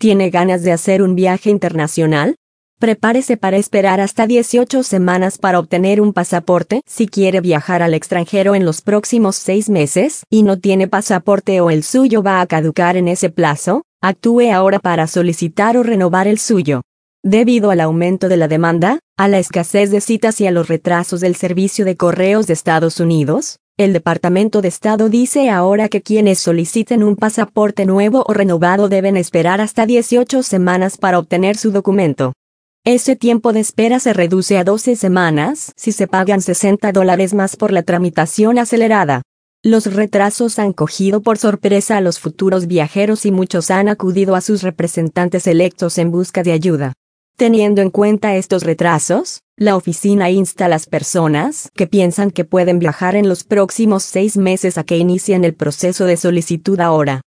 ¿Tiene ganas de hacer un viaje internacional? Prepárese para esperar hasta 18 semanas para obtener un pasaporte. Si quiere viajar al extranjero en los próximos 6 meses y no tiene pasaporte o el suyo va a caducar en ese plazo, actúe ahora para solicitar o renovar el suyo. Debido al aumento de la demanda, a la escasez de citas y a los retrasos del Servicio de Correos de Estados Unidos, el Departamento de Estado dice ahora que quienes soliciten un pasaporte nuevo o renovado deben esperar hasta 18 semanas para obtener su documento. Ese tiempo de espera se reduce a 12 semanas si se pagan $60 más por la tramitación acelerada. Los retrasos han cogido por sorpresa a los futuros viajeros y muchos han acudido a sus representantes electos en busca de ayuda. Teniendo en cuenta estos retrasos, la oficina insta a las personas que piensan que pueden viajar en los próximos 6 meses a que inicien el proceso de solicitud ahora.